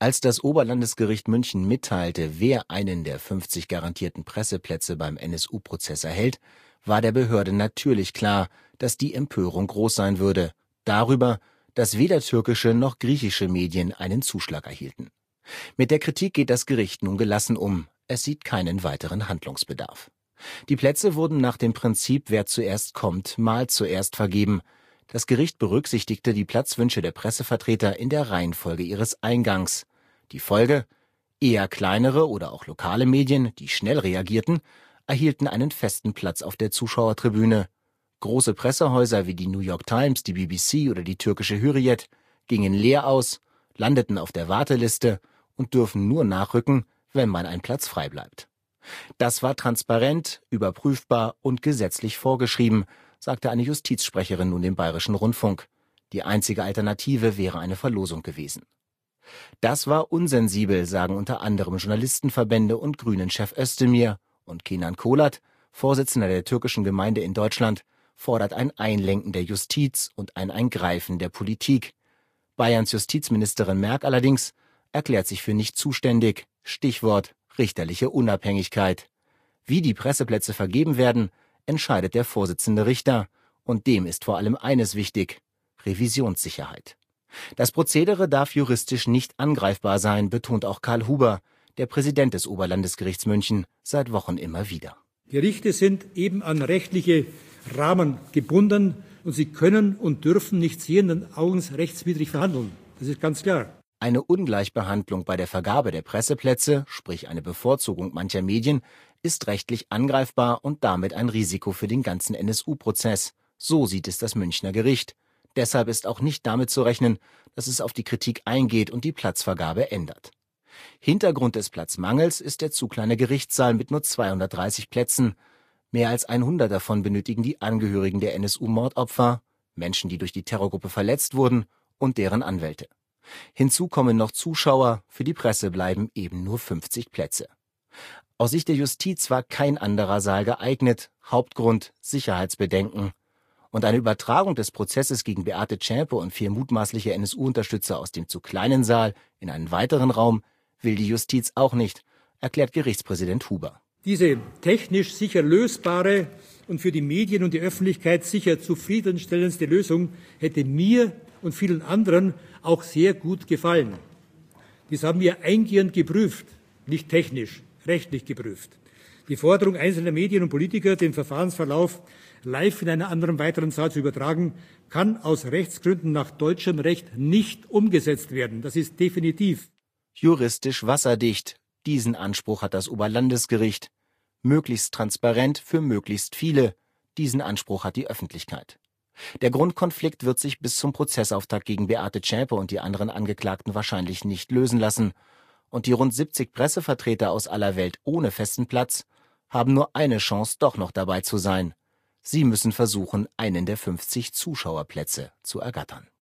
Als das Oberlandesgericht München mitteilte, wer einen der 50 garantierten Presseplätze beim NSU-Prozess erhält, war der Behörde natürlich klar, dass die Empörung groß sein würde, darüber, dass weder türkische noch griechische Medien einen Zuschlag erhielten. Mit der Kritik geht das Gericht nun gelassen um. Es sieht keinen weiteren Handlungsbedarf. Die Plätze wurden nach dem Prinzip, wer zuerst kommt, mal zuerst vergeben. Das Gericht berücksichtigte die Platzwünsche der Pressevertreter in der Reihenfolge ihres Eingangs. Die Folge: eher kleinere oder auch lokale Medien, die schnell reagierten, erhielten einen festen Platz auf der Zuschauertribüne. Große Pressehäuser wie die New York Times, die BBC oder die türkische Hürriyet gingen leer aus, landeten auf der Warteliste und dürfen nur nachrücken, wenn mal ein Platz frei bleibt. Das war transparent, überprüfbar und gesetzlich vorgeschrieben, sagte eine Justizsprecherin nun dem Bayerischen Rundfunk. Die einzige Alternative wäre eine Verlosung gewesen. Das war unsensibel, sagen unter anderem Journalistenverbände und Grünen-Chef Özdemir, und Kenan Kolat, Vorsitzender der türkischen Gemeinde in Deutschland, fordert ein Einlenken der Justiz und ein Eingreifen der Politik. Bayerns Justizministerin Merk allerdings erklärt sich für nicht zuständig. Stichwort richterliche Unabhängigkeit. Wie die Presseplätze vergeben werden, entscheidet der Vorsitzende Richter. Und dem ist vor allem eines wichtig: Revisionssicherheit. Das Prozedere darf juristisch nicht angreifbar sein, betont auch Karl Huber, der Präsident des Oberlandesgerichts München, seit Wochen immer wieder. Gerichte sind eben an rechtliche Rahmen gebunden und sie können und dürfen nicht sehenden Augens rechtswidrig verhandeln. Das ist ganz klar. Eine Ungleichbehandlung bei der Vergabe der Presseplätze, sprich eine Bevorzugung mancher Medien, ist rechtlich angreifbar und damit ein Risiko für den ganzen NSU-Prozess. So sieht es das Münchner Gericht. Deshalb ist auch nicht damit zu rechnen, dass es auf die Kritik eingeht und die Platzvergabe ändert. Hintergrund des Platzmangels ist der zu kleine Gerichtssaal mit nur 230 Plätzen. Mehr als 100 davon benötigen die Angehörigen der NSU-Mordopfer, Menschen, die durch die Terrorgruppe verletzt wurden, und deren Anwälte. Hinzu kommen noch Zuschauer, für die Presse bleiben eben nur 50 Plätze. Aus Sicht der Justiz war kein anderer Saal geeignet, Hauptgrund: Sicherheitsbedenken. Und eine Übertragung des Prozesses gegen Beate Zschäpe und 4 mutmaßliche NSU-Unterstützer aus dem zu kleinen Saal in einen weiteren Raum will die Justiz auch nicht, erklärt Gerichtspräsident Huber. Diese technisch sicher lösbare und für die Medien und die Öffentlichkeit sicher zufriedenstellendste Lösung hätte mir und vielen anderen auch sehr gut gefallen. Dies haben wir eingehend geprüft, nicht technisch, rechtlich geprüft. Die Forderung einzelner Medien und Politiker, den Verfahrensverlauf live in einer anderen weiteren Saal zu übertragen, kann aus Rechtsgründen nach deutschem Recht nicht umgesetzt werden. Das ist definitiv. Juristisch wasserdicht. Diesen Anspruch hat das Oberlandesgericht. Möglichst transparent für möglichst viele. Diesen Anspruch hat die Öffentlichkeit. Der Grundkonflikt wird sich bis zum Prozessauftakt gegen Beate Zschäpe und die anderen Angeklagten wahrscheinlich nicht lösen lassen. Und die rund 70 Pressevertreter aus aller Welt ohne festen Platz haben nur eine Chance, doch noch dabei zu sein. Sie müssen versuchen, einen der 50 Zuschauerplätze zu ergattern.